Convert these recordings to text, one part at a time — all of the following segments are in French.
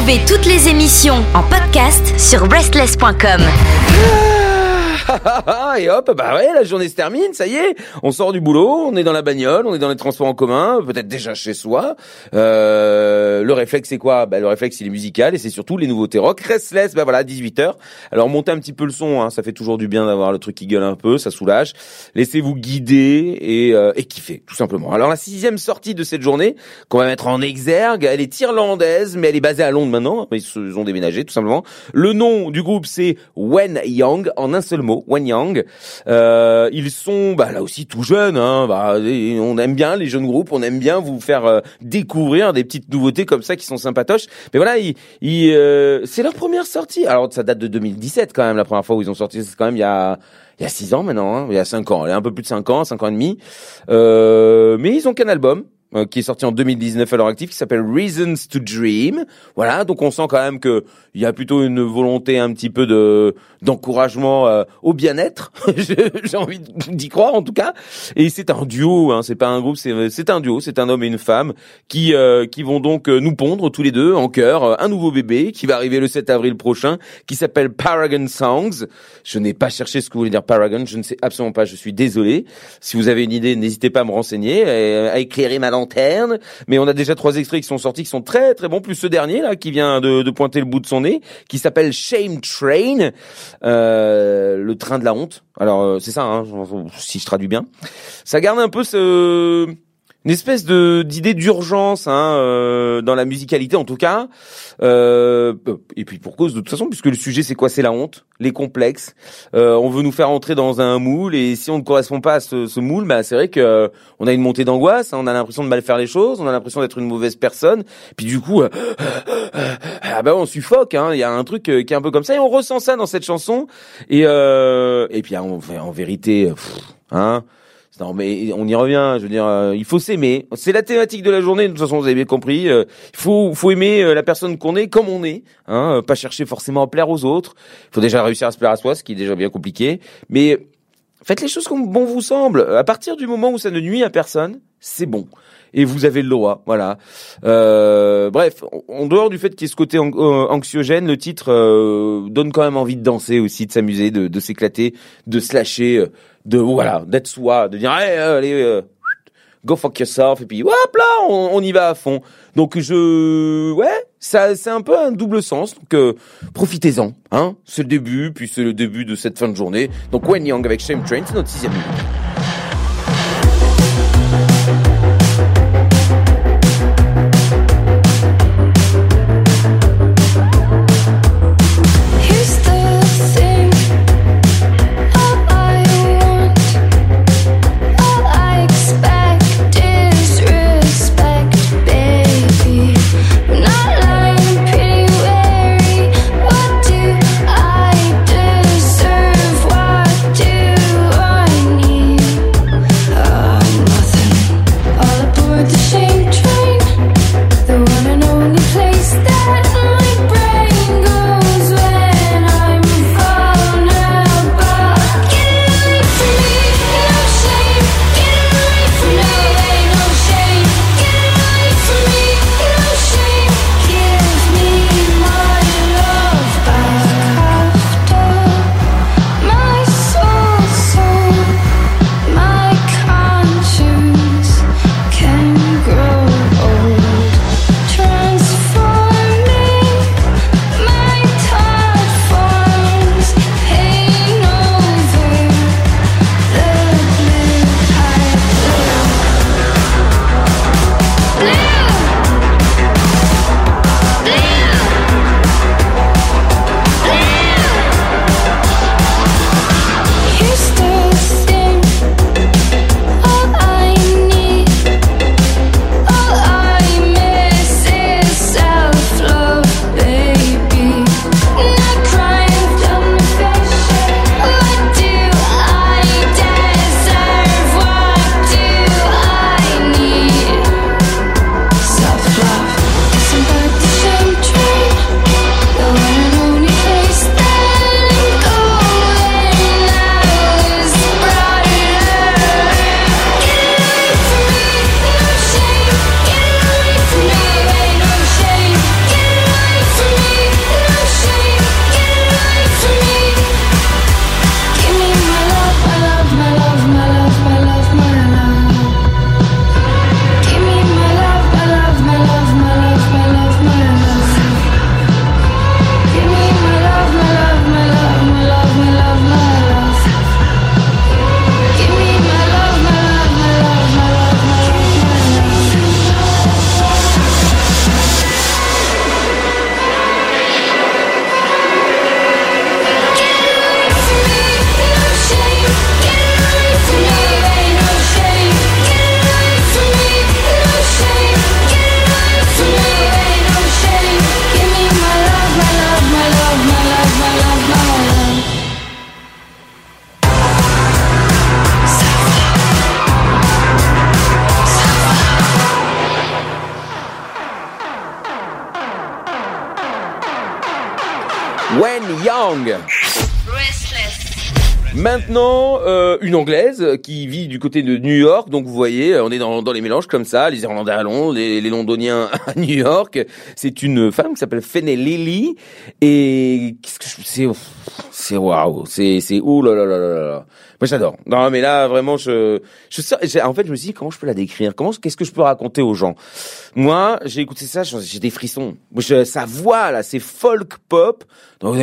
Retrouvez toutes les émissions en podcast sur restless.com. Et hop, bah ouais, la journée se termine, ça y est, on sort du boulot, on est dans la bagnole, on est dans les transports en commun, peut-être déjà chez soi. Le réflexe c'est quoi ? Bah le réflexe il est musical et c'est surtout les nouveautés rock. Restless, bah voilà, 18h. Alors montez un petit peu le son, ça fait toujours du bien d'avoir le truc qui gueule un peu, ça soulage. Laissez-vous guider et kiffer, tout simplement. Alors la 6e sortie de cette journée, qu'on va mettre en exergue, elle est irlandaise, mais elle est basée à Londres maintenant, ils ont déménagé tout simplement. Le nom du groupe c'est When Young, en un seul mot. When Young, ils sont là aussi tout jeunes, on aime bien les jeunes groupes, on aime bien vous faire découvrir des petites nouveautés comme ça qui sont sympatoches. Mais voilà, c'est leur première sortie. Alors ça date de 2017 quand même, la première fois où ils ont sorti, c'est quand même il y a 6 ans maintenant, il y a 5 ans, il y a un peu plus de 5 ans et demi. Mais ils ont qu'un album qui est sorti en 2019 à l'heure active, qui s'appelle Reasons to Dream. Voilà, donc on sent quand même que il y a plutôt une volonté un petit peu d'encouragement au bien-être. J'ai envie d'y croire en tout cas. Et c'est un duo, c'est pas un groupe, c'est un duo, c'est un homme et une femme qui vont donc nous pondre tous les deux en chœur un nouveau bébé qui va arriver le 7 avril prochain, qui s'appelle Paragon Songs. Je n'ai pas cherché ce que voulait dire Paragon, je ne sais absolument pas, je suis désolé. Si vous avez une idée, n'hésitez pas à me renseigner, à éclairer ma lanterne. Mais on a déjà 3 extraits qui sont sortis, qui sont très très bons, plus ce dernier là qui vient de pointer le bout de son nez, qui s'appelle Shame Train, le train de la honte. Alors c'est ça, si je traduis bien. Ça garde un peu une espèce d'idée d'urgence dans la musicalité en tout cas, et puis pour cause de toute façon, puisque le sujet c'est quoi ? C'est la honte, les complexes. On veut nous faire entrer dans un moule, et si on ne correspond pas à ce moule, c'est vrai que on a une montée d'angoisse, on a l'impression de mal faire les choses, on a l'impression d'être une mauvaise personne, puis du coup on suffoque, il y a un truc qui est un peu comme ça, et on ressent ça dans cette chanson, et puis en vérité non, mais on y revient, je veux dire, il faut s'aimer. C'est la thématique de la journée, de toute façon, vous avez bien compris. Il faut aimer la personne qu'on est, comme on est, pas chercher forcément à plaire aux autres. Il faut déjà réussir à se plaire à soi, ce qui est déjà bien compliqué. Mais faites les choses comme bon vous semble. À partir du moment où ça ne nuit à personne, c'est bon. Et vous avez le droit, voilà. Bref, en dehors du fait qu'il y ait ce côté anxiogène, le titre donne quand même envie de danser aussi, de s'amuser, de s'éclater, de se lâcher, d'être soi, de dire allez, go fuck yourself, et puis hop là, on y va à fond. Donc ça c'est un peu un double sens. Donc profitez-en, c'est le début, puis c'est le début de cette fin de journée. Donc When Young avec Shame Train, c'est notre 6e minute. Transform When Young. Maintenant, une Anglaise qui vit du côté de New York. Donc vous voyez, on est dans les mélanges comme ça, les Irlandais à Londres, les Londoniens à New York. C'est une femme qui s'appelle Fenelli Lily. Et qu'est-ce que c'est waouh, c'est oh là là là là là. Moi j'adore. Non mais là vraiment en fait je me suis dit comment je peux la décrire, qu'est-ce que je peux raconter aux gens. Moi j'ai écouté ça, j'ai des frissons. Sa voix là, c'est folk pop. Donc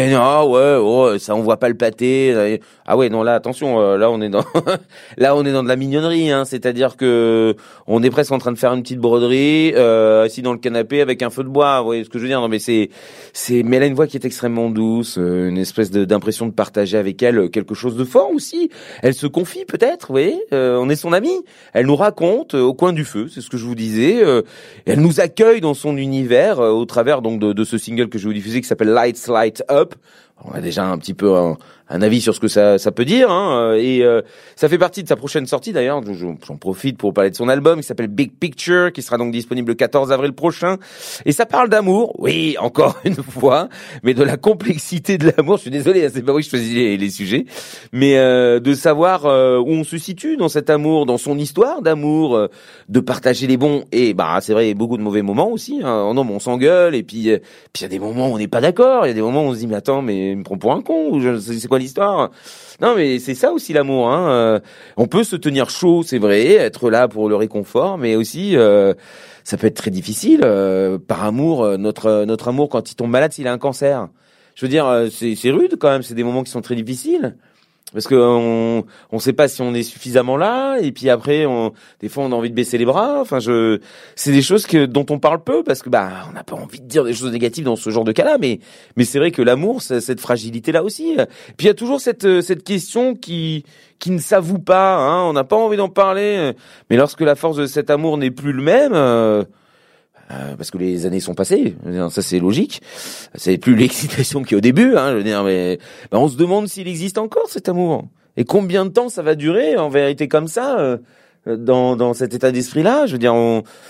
ça on voit pas le pâté. Ah ouais non là attention, là on est dans de la mignonnerie hein, c'est-à-dire que on est presque en train de faire une petite broderie assis dans le canapé avec un feu de bois. Vous voyez ce que je veux dire? Non mais mais elle a une voix qui est extrêmement douce, une espèce d'impression de partager avec elle quelque chose de fort aussi. Elle se confie peut-être, vous voyez, on est son amie. Elle nous raconte au coin du feu, c'est ce que je vous disais. Elle nous accueille dans son univers au travers donc de ce single que je vais vous diffuser qui s'appelle Lights Light Up. On a déjà un petit peu un avis sur ce que ça peut dire, hein, et ça fait partie de sa prochaine sortie d'ailleurs. J'en profite pour parler de son album qui s'appelle Big Picture, qui sera donc disponible le 14 avril prochain. Et ça parle d'amour, oui, encore une fois, mais de la complexité de l'amour. Je suis désolé, c'est pas oui je choisis les sujets, mais de savoir où on se situe dans cet amour, dans son histoire d'amour, de partager les bons et c'est vrai beaucoup de mauvais moments aussi. Hein. Non, mais on s'engueule et puis il y a des moments où on n'est pas d'accord, il y a des moments où on se dit mais attends mais il me prend pour un con ou c'est quoi l'histoire? Non mais c'est ça aussi l'amour hein. On peut se tenir chaud, c'est vrai, être là pour le réconfort, mais aussi ça peut être très difficile par amour, notre amour quand il tombe malade s'il a un cancer. Je veux dire c'est rude quand même, c'est des moments qui sont très difficiles. Parce que on sait pas si on est suffisamment là et puis après des fois on a envie de baisser les bras. Enfin c'est des choses dont on parle peu parce que on n'a pas envie de dire des choses négatives dans ce genre de cas-là, mais c'est vrai que l'amour c'est cette fragilité là aussi. Puis il y a toujours cette question qui ne s'avoue pas hein, on n'a pas envie d'en parler, mais lorsque la force de cet amour n'est plus le même parce que les années sont passées, ça c'est logique. C'est plus l'excitation qu'il y a au début, hein, je veux dire, mais on se demande s'il existe encore cet amour. Et combien de temps ça va durer en vérité comme ça, dans cet état d'esprit-là. Je veux dire,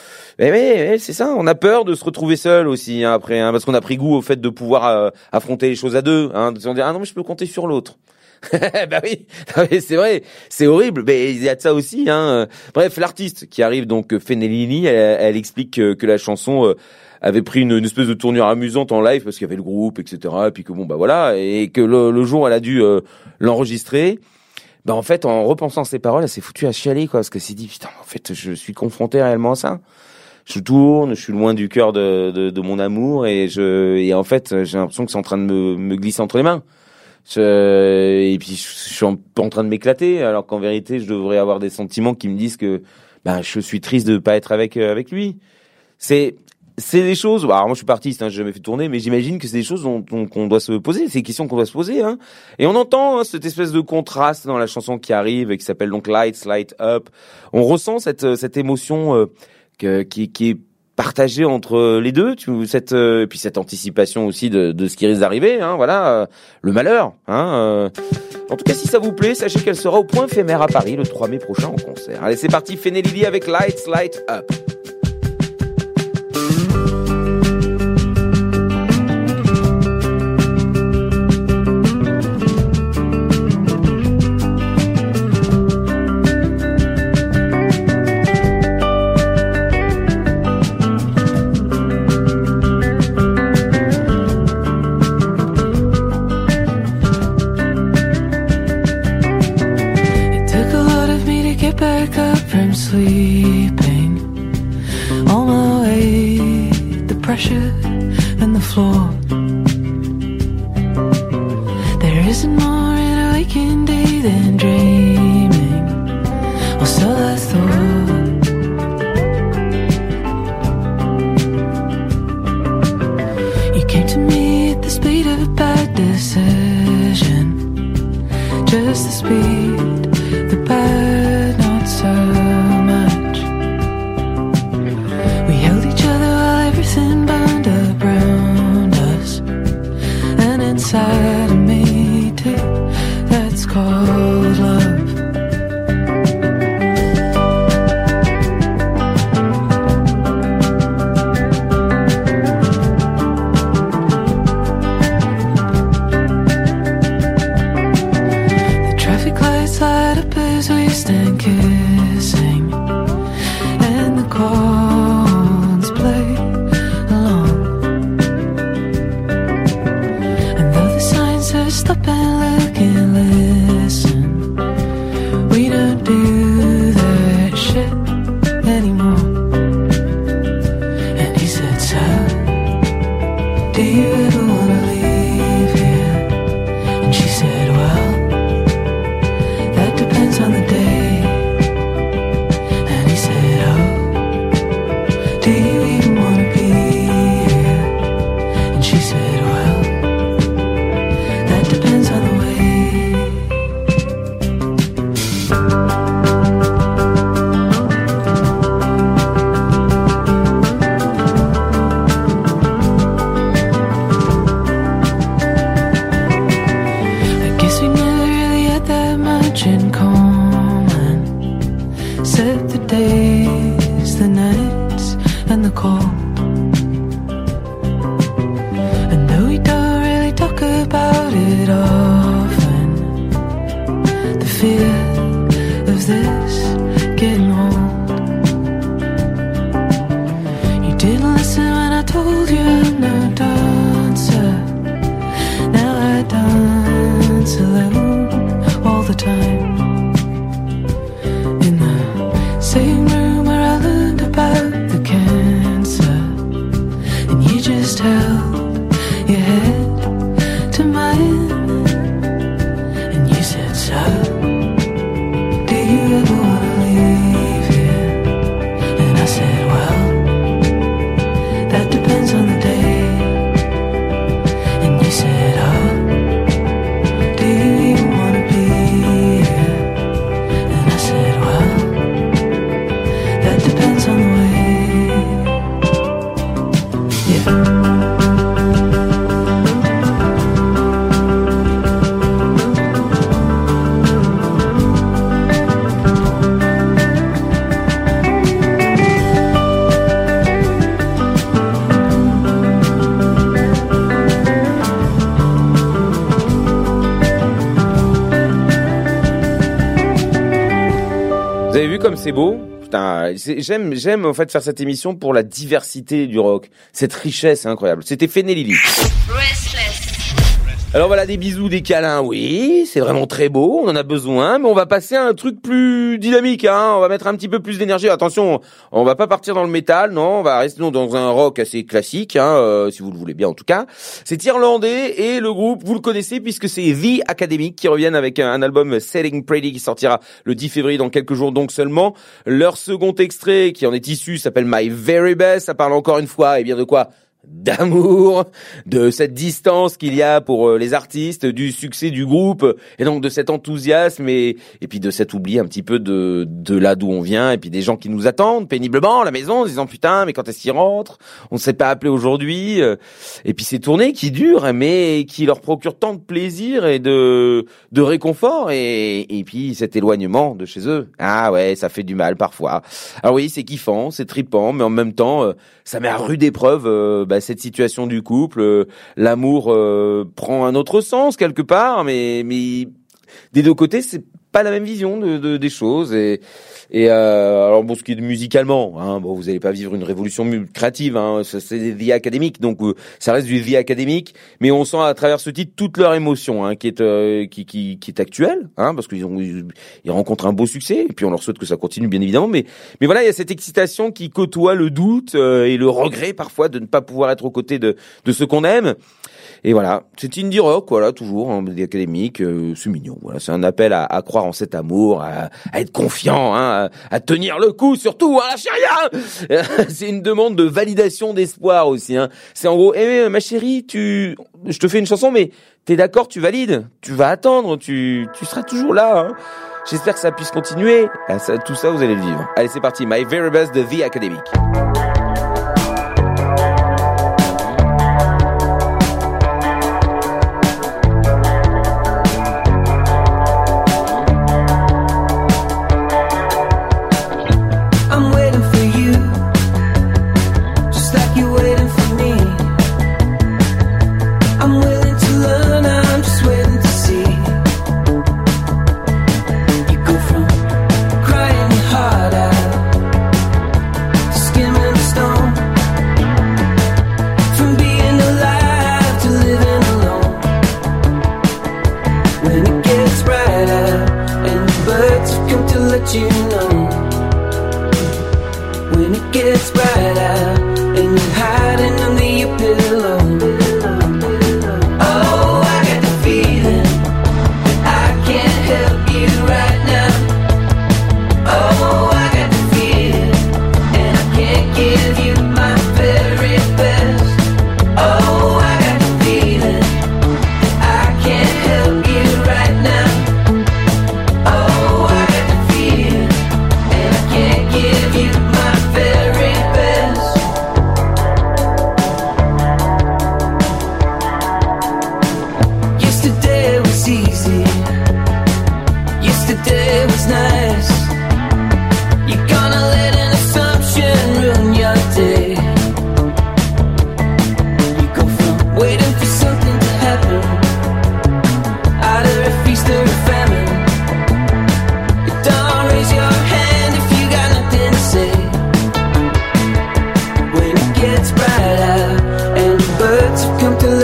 mais c'est ça. On a peur de se retrouver seul aussi hein, après, hein, parce qu'on a pris goût au fait de pouvoir affronter les choses à deux. Hein, de se dire non mais je peux compter sur l'autre. Bah oui, c'est vrai, c'est horrible, mais il y a de ça aussi. Hein. Bref, l'artiste qui arrive donc Fenelli, elle explique que la chanson avait pris une espèce de tournure amusante en live parce qu'il y avait le groupe, etc. Et puis que voilà, et que le jour où elle a dû l'enregistrer, en fait, en repensant ses paroles, elle s'est foutue à chialer quoi, parce qu'elle s'est dit putain, en fait, je suis confrontée réellement à ça. Je tourne, je suis loin du cœur de mon amour et en fait, j'ai l'impression que c'est en train de me glisser entre les mains. Et puis je suis en train de m'éclater alors qu'en vérité je devrais avoir des sentiments qui me disent que je suis triste de pas être avec lui. C'est des choses. Alors moi je suis artiste, hein, j'ai jamais fait tourner, mais j'imagine que c'est des choses qu'on doit se poser, c'est des questions qu'on doit se poser. Hein. Et on entend cette espèce de contraste dans la chanson qui arrive et qui s'appelle donc Lights Light Up. On ressent cette émotion qui est partagé entre les deux, et puis cette anticipation aussi de ce qui risque d'arriver, hein, voilà, le malheur. Hein, En tout cas, si ça vous plaît, sachez qu'elle sera au Point Éphémère à Paris le 3 mai prochain en concert. Allez, c'est parti, Fenelli avec Lights Light Up. Sleeping on my way, the pressure and the floor. There isn't more in a waking day than dreaming, or so I thought. You came to me at the speed of a bad decision, just the speed, the bad, not so. Inside of me too, that's called love. do you ever wanna leave here? And she said, well, that depends on the day. And he said, oh, do you even wanna be here? And she said, well, that depends on the way. In common, set the days, the nights, and the cold. And though we don't really talk about it often, the fear of this getting old. You didn't listen when I told you I'm no dancer. Now I dance alone all the time. In the same room where I learned about the cancer, and you just held your head to mine, and you said, so, do you ever wanna leave here? And I said, well, that depends on the day. And you said, oh, do you even wanna be here? And I said, well, that depends on the way. Yeah. Vous avez vu comme c'est beau? Putain, j'aime en fait faire cette émission pour la diversité du rock. Cette richesse, c'est incroyable. C'était Fenelili. Alors voilà, des bisous, des câlins, oui, c'est vraiment très beau, on en a besoin, mais on va passer à un truc plus dynamique, hein. On va mettre un petit peu plus d'énergie. Attention, on va pas partir dans le métal, non, on va rester dans un rock assez classique, hein, si vous le voulez bien en tout cas. C'est irlandais et le groupe, vous le connaissez puisque c'est The Academic qui reviennent avec un album Setting Pretty qui sortira le 10 février dans quelques jours donc seulement. Leur second extrait qui en est issu s'appelle My Very Best, ça parle encore une fois, et bien de quoi? D'amour, de cette distance qu'il y a pour les artistes, du succès du groupe et donc de cet enthousiasme et puis de cet oubli un petit peu de là d'où on vient et puis des gens qui nous attendent péniblement à la maison en disant putain mais quand est-ce qu'ils rentrent, on ne s'est pas appelé aujourd'hui et puis ces tournées qui durent mais qui leur procurent tant de plaisir et de réconfort et puis cet éloignement de chez eux, ah ouais ça fait du mal parfois. Alors oui c'est kiffant, c'est trippant mais en même temps ça met à rude épreuve cette situation du couple, l'amour prend un autre sens quelque part, mais des deux côtés c'est pas la même vision des choses et alors bon ce qui est musicalement hein, bon vous allez pas vivre une révolution créative hein, c'est The Academic donc ça reste du The Academic mais on sent à travers ce titre toute leur émotion hein, qui est actuelle hein parce qu'ils rencontrent un beau succès et puis on leur souhaite que ça continue bien évidemment mais voilà il y a cette excitation qui côtoie le doute et le regret parfois de ne pas pouvoir être aux côtés de ceux qu'on aime. Et voilà, c'est indie rock, voilà, toujours, hein, The Academic, c'est mignon, voilà, c'est un appel à croire en cet amour, à être confiant, hein, à tenir le coup, surtout, à lâcher rien. C'est une demande de validation d'espoir aussi, hein. C'est en gros, ma chérie, je te fais une chanson, mais t'es d'accord, tu valides, tu vas attendre, tu seras toujours là, hein. J'espère que ça puisse continuer. Tout ça, vous allez le vivre. Allez, c'est parti, My Very Best de The Academic. Skimming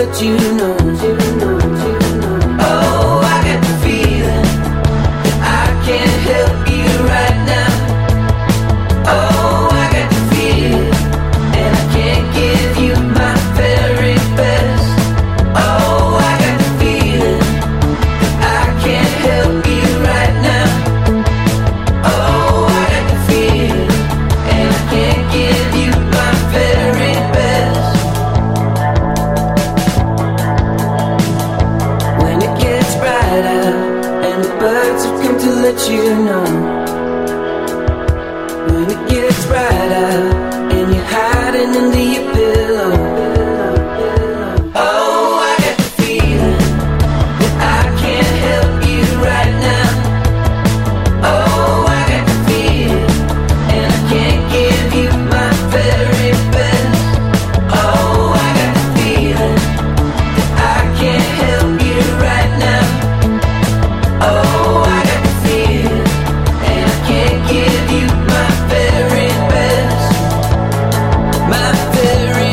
let you know. Oh, I got the feeling I can't help you right now. Oh, I got the feeling, and I can't give you my very best. Oh, I got the feeling I can't help you right now. Oh, I got the feeling, and I can't give you my very best. When it gets bright out and the birds have come to let you know. When it gets bright out and you're hiding under your pillow. Oh, I got the feeling that I can't help you right now. Oh, I got the feeling, and I can't give you my very best. Oh, I got the feeling that I can't help you right now. Oh, I got the feeling, and I can't give you my very best. My very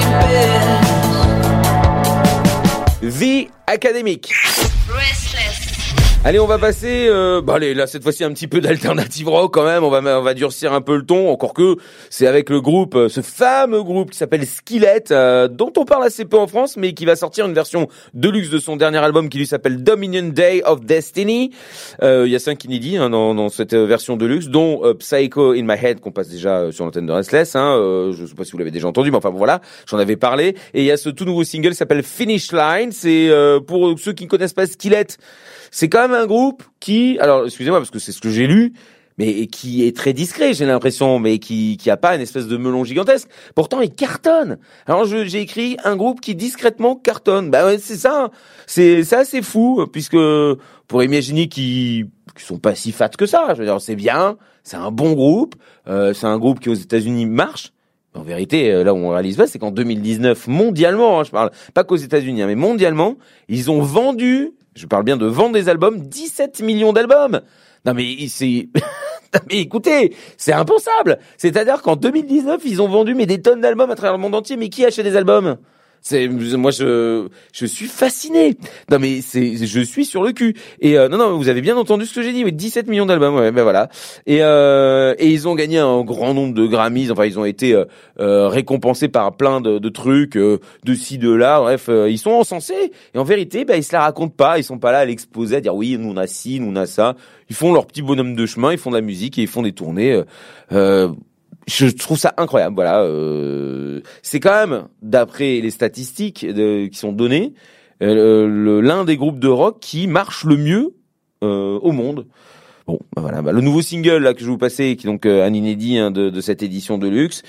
best. The Academic. Allez, on va passer, allez, là, cette fois-ci, un petit peu d'alternative rock, quand même. On va durcir un peu le ton. Encore que, c'est avec le groupe, ce fameux groupe qui s'appelle Skillet, dont on parle assez peu en France, mais qui va sortir une version deluxe de son dernier album qui lui s'appelle Dominion Day of Destiny. Il y a 5 inédits, dans cette version deluxe, dont Psycho in My Head, qu'on passe déjà sur l'antenne de Restless, je sais pas si vous l'avez déjà entendu, mais enfin, bon, voilà. J'en avais parlé. Et il y a ce tout nouveau single qui s'appelle Finish Line. C'est, pour ceux qui ne connaissent pas Skillet, c'est quand même un groupe qui, alors excusez-moi parce que c'est ce que j'ai lu, mais qui est très discret, j'ai l'impression, mais qui a pas une espèce de melon gigantesque. Pourtant, il cartonne. Alors j'ai écrit un groupe qui discrètement cartonne. Bah ouais, c'est ça. C'est assez fou puisque on pourrait imaginer qu'ils sont pas si fat que ça. Je veux dire, c'est bien, c'est un bon groupe, c'est un groupe qui aux États-Unis marche. En vérité, là où on réalise pas, c'est qu'en 2019, mondialement, je parle pas qu'aux États-Unis, mais mondialement, ils ont vendu, je parle bien de vendre des albums, 17 millions d'albums. Non mais c'est, non mais écoutez, c'est impensable. C'est-à-dire qu'en 2019, ils ont vendu des tonnes d'albums à travers le monde entier. Mais qui achète des albums? Moi je suis fasciné. Non mais je suis sur le cul. Et non, vous avez bien entendu ce que j'ai dit. 17 millions d'albums, ouais, ben voilà. Et ils ont gagné un grand nombre de Grammys. Enfin, ils ont été récompensés par plein de trucs, de ci, de là. Bref, ils sont encensés. Et en vérité, ils se la racontent pas. Ils sont pas là à l'exposer, à dire oui, nous on a ci, nous on a ça. Ils font leur petit bonhomme de chemin. Ils font de la musique et ils font des tournées. Je trouve ça incroyable, voilà. C'est quand même, d'après les statistiques qui sont données, l'un des groupes de rock qui marche le mieux au monde. Bon, voilà. Le nouveau single là que je vais vous passer, qui est donc un inédit de cette édition de luxe.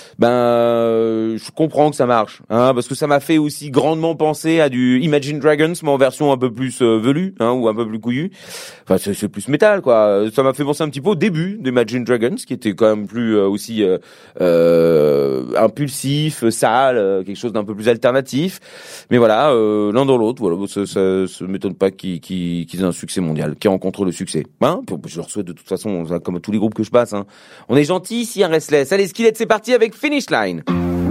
Je comprends que ça marche, parce que ça m'a fait aussi grandement penser à du Imagine Dragons, mais en version un peu plus velue, ou un peu plus couillue. Enfin, c'est plus métal, quoi. Ça m'a fait penser un petit peu au début d'Imagine Dragons, qui était quand même plus aussi impulsif, sale, quelque chose d'un peu plus alternatif. Mais voilà, l'un dans l'autre, voilà, ça m'étonne pas qu'ils aient un succès mondial, qu'ils rencontrent le succès. Je leur souhaite de toute façon, comme tous les groupes que je passe. On est gentils ici, Restless. Allez, Skillet, c'est parti avec Finish Line.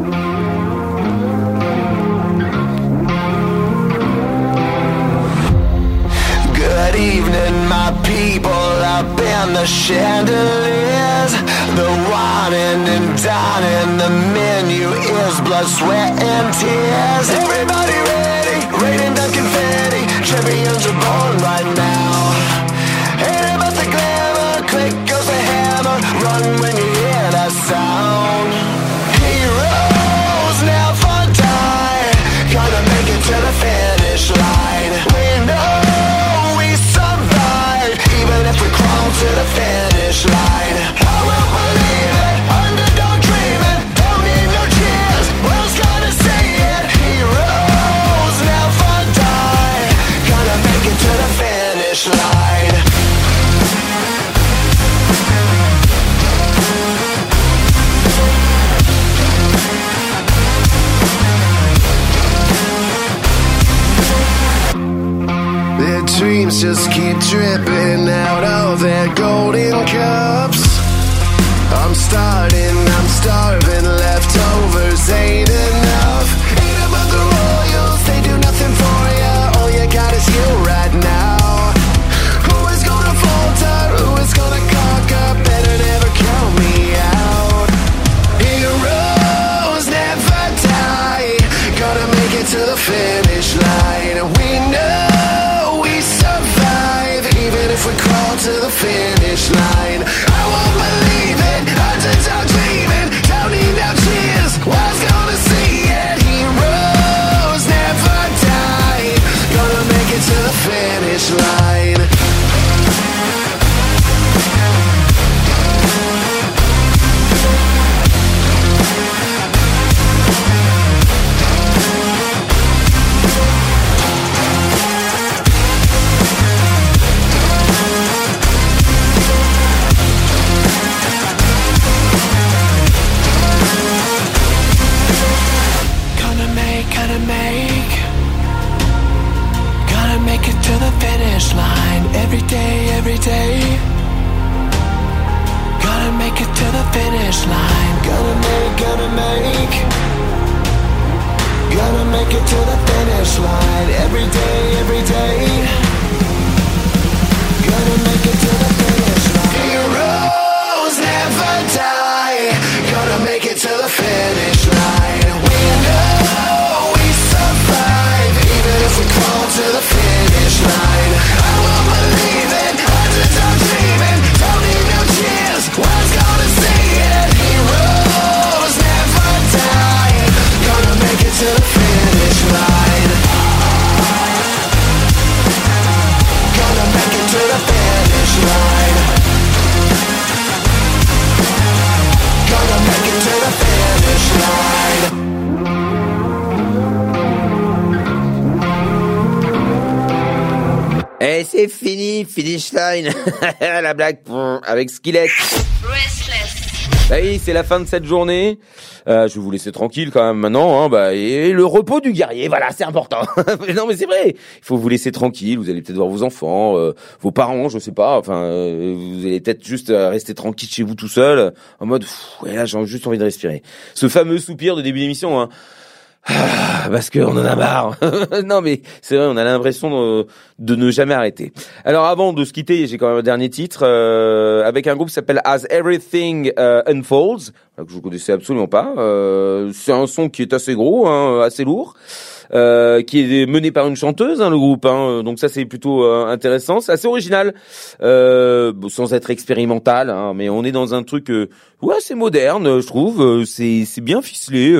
Good evening, my people up in the chandeliers. The whining and dining, the menu is blood, sweat, and tears. Everybody ready, raining down confetti. Champions are born right now. Ain't about the glamour, click goes the hammer. Run when you hear that sound. Heroes never die, gonna make it to the finish line. We know we survive, even if we crawl to the finish line. I will believe it, underdog dreaming, don't need no cheers, world's gonna say it. Heroes never die, gonna make it to the finish line. Their dreams just keep dripping out of their golden cups. I'm starving, leftovers ain't enough. Ain't about the royals, they do not to the finish line. We know we survive, even if we crawl to the finish line. I won't believe it, underdog dreaming, don't need no cheers, world's gonna see it. Heroes never die, gonna make it to the finish line. Every day, gotta make it to the finish line. Gonna make it to the finish line. Every day, gonna make it to the finish line. Heroes never die, gonna make it to the finish line. We know we survive, even if we crawl to the finish line. I won't believe it, I'm dreaming, don't need no cheers, world's gonna see it. Heroes never die, gonna make it to the finish line. Gonna make it to the finish line. Gonna make it to the finish line. Et c'est fini, finish line. La blague avec Skillet. Restless. Bah oui, c'est la fin de cette journée. Je vais vous laisser tranquille quand même maintenant. Hein, et le repos du guerrier, voilà, c'est important. Non mais c'est vrai, il faut vous laisser tranquille. Vous allez peut-être voir vos enfants, vos parents, je sais pas. Enfin, vous allez peut-être juste rester tranquille chez vous tout seul, en mode, ouais, là j'ai juste envie de respirer. Ce fameux soupir de début d'émission, hein. Parce qu'on en a marre. Non mais c'est vrai, on a l'impression de ne jamais arrêter. Alors avant de se quitter, j'ai quand même un dernier titre avec un groupe qui s'appelle As Everything Unfolds, que je connaissais absolument pas. C'est un son qui est assez gros, hein, assez lourd. Qui est mené par une chanteuse, hein, le groupe, hein, donc ça c'est plutôt intéressant, c'est assez original, sans être expérimental, hein, mais on est dans un truc, ouais, c'est moderne, je trouve, c'est bien ficelé,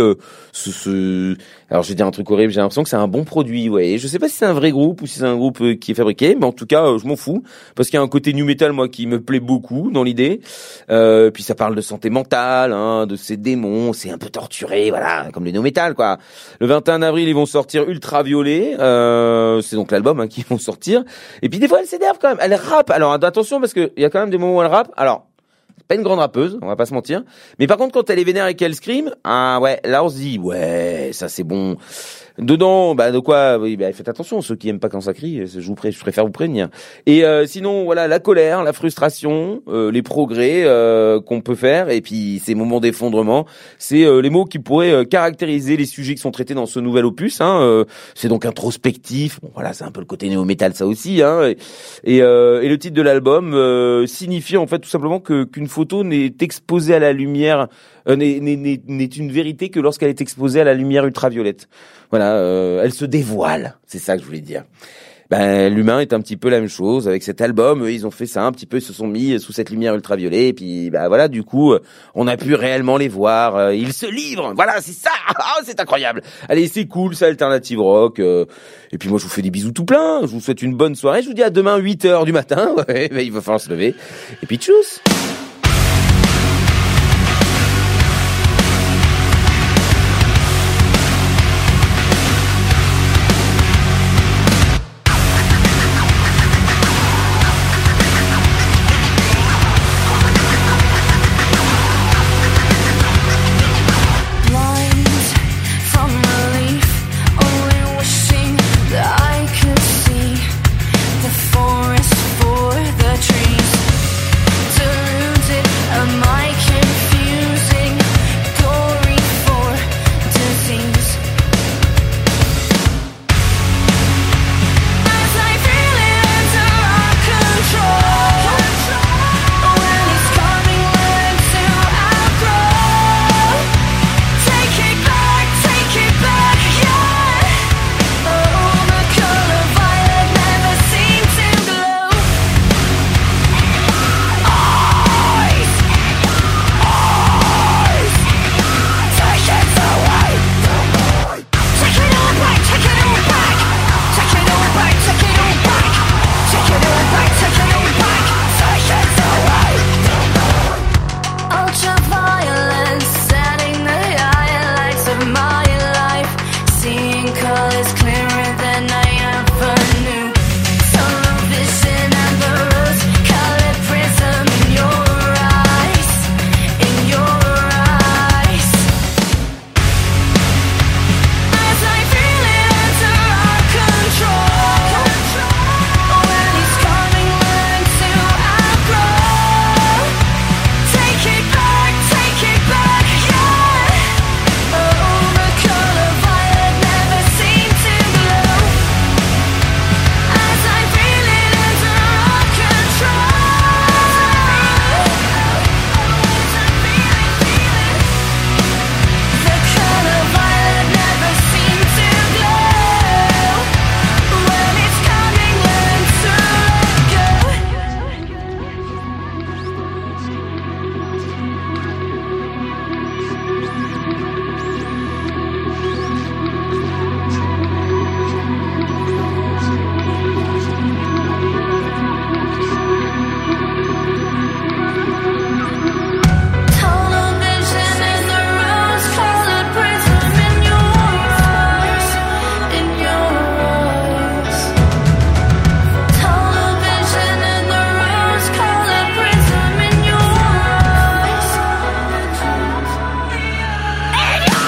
alors je vais dire un truc horrible, j'ai l'impression que c'est un bon produit, ouais, je sais pas si c'est un vrai groupe ou si c'est un groupe qui est fabriqué, mais en tout cas, je m'en fous, parce qu'il y a un côté nu metal, moi, qui me plaît beaucoup dans l'idée, puis ça parle de santé mentale, hein, de ces démons, c'est un peu torturé, voilà, comme les nu metal, quoi. Le 21 avril, ils vont sortir Ultraviolet, c'est donc l'album, hein, qu'ils vont sortir, et puis des fois, elle s'énerve quand même, elle rappe, alors attention, parce que il y a quand même des moments où elle rappe, alors, c'est pas une grande rappeuse, on va pas se mentir. Mais par contre, quand elle est vénère et qu'elle scream, ah ouais, là on se dit, ouais, ça c'est bon. Dedans, bah de quoi, oui, bah faites attention, ceux qui aiment pas quand ça crie, je préfère vous prévenir. Et sinon, voilà, la colère, la frustration, les progrès qu'on peut faire, et puis ces moments d'effondrement, c'est les mots qui pourraient caractériser les sujets qui sont traités dans ce nouvel opus. Hein, c'est donc introspectif. Bon, voilà, c'est un peu le côté néo-métal, ça aussi. Hein, et le titre de l'album signifie en fait tout simplement qu'une photo n'est exposée à la lumière, n'est une vérité que lorsqu'elle est exposée à la lumière ultraviolette. Voilà, elle se dévoile, c'est ça que je voulais dire. Ben, l'humain est un petit peu la même chose avec cet album. Eux, ils ont fait ça un petit peu, ils se sont mis sous cette lumière ultraviolet. Et puis, ben voilà, du coup, on a pu réellement les voir. Ils se livrent. Voilà, c'est ça. Oh, c'est incroyable. Allez, c'est cool, c'est alternative rock. Et puis moi, je vous fais des bisous tout plein. Je vous souhaite une bonne soirée. Je vous dis à demain 8h du matin. Ouais, ben, il va falloir se lever. Et puis tchuss. Forest for the trees to call is clearer than I ever knew. Tunnel vision and the rose colored prism in your eyes, in your eyes. As I feel it enter our control, when he's coming, learn to outgrow. Take it back, yeah. Oh, the color violet never seemed to glow. As I feel it enter our control, the color violet never seemed to glow. When it's coming, learn to let go. Tunnel vision and the rose-colored prism in your eyes, in your eyes. Tunnel vision and the rose-colored prism in your eyes, in your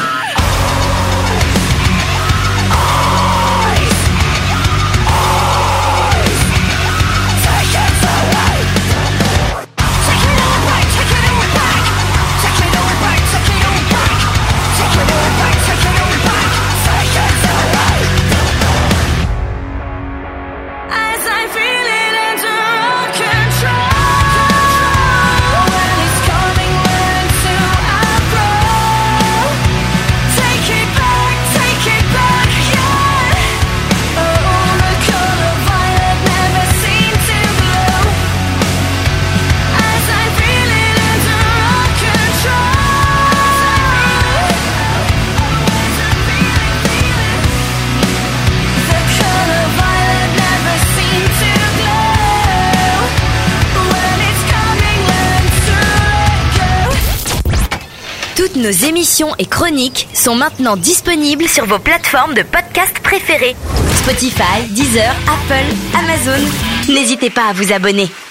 Take it away. Take it all back, take it all back. Take it all back, take it all back. Take it all back, take it all back. Take it away. As I feel it enter our control, when it's coming, learn to outgrow. Take it back, yeah. Oh, the color violet never seemed to glow. As I feel it enter our control, the color violet never seemed to glow. When it's coming, learn to let go. Toutes nos émissions et chroniques sont maintenant disponibles sur vos plateformes de podcast préférées. Spotify, Deezer, Apple, Amazon. N'hésitez pas à vous abonner.